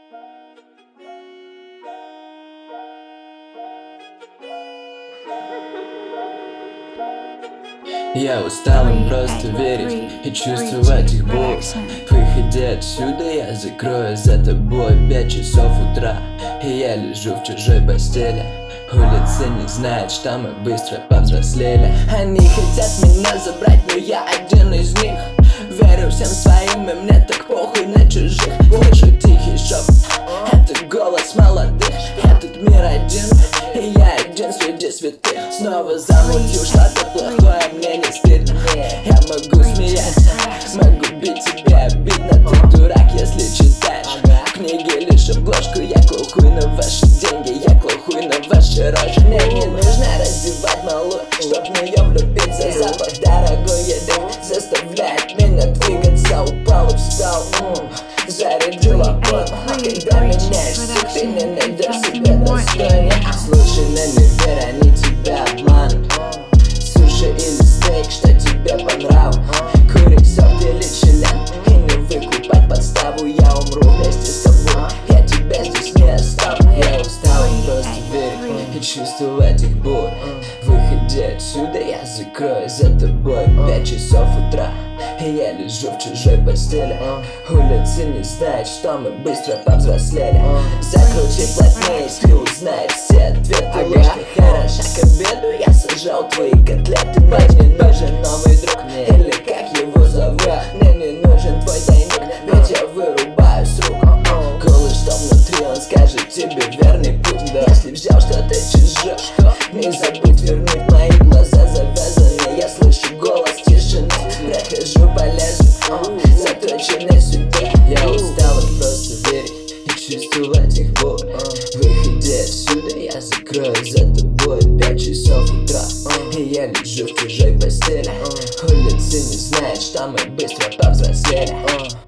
Я устал им просто верить и чувствовать их боль. Выходи отсюда, я закрою за тобой 5 часов утра. И я лежу в чужой постели. Улица не знает, что мы быстро повзрослели. Они хотят меня забрать, но я один из них. Верю всем своим, и мне так похуй на чужих. Слышу тихий шепот, это голос молодых. Этот мир один, и я один среди святых. Снова замутил что-то плохое, мне не стыдно. Я могу смеяться, могу бить тебя обидно. Ты дурак, если читаешь в книге лишь обложку. Я клохуй на ваши деньги, я клохуй на ваши рожи. Мне не нужно раздевать малую, чтоб в нее влюбиться. Запах дорогой еды заставляет меня двигаться. Упал и встал, зарядила воду. Когда меняешь стиль, ты не найдешь себя достойнее. Слушай, не верь, они тебя обманут. Суши или стейк, что тебе по нраву. Курить софт или член и не выкупать подставу. Я умру вместе с тобой, я тебя здесь не оставлю. Я устал просто верить и чувствовать их боль. Выходи отсюда, я закрою за тобой 5 часов утра. И я лежу в чужой постели. Улицы не знают, что мы быстро повзрослели. Закрути плотнее, ты узнаешь все ответы. Ложь не хороша к обеду, я сажал твои котлеты. Бать, мне нужен новый друг, или как его зовут. Мне не нужен твой тайник, ведь я вырубаю с рук. Голый, что внутри, он скажет тебе верный путь. Если взял что-то чужое, не забудь вернуть. Мои глаза завязаны, я слышу голос тишины. Прохожу по лезвию, заточенной судьбе. Я устал им просто верить и чувствовать их боль. Выходи отсюда, я закрою за тобой 5 часов утра. И я лежу в чужой постели. Улицы не знают, что мы быстро повзрослели.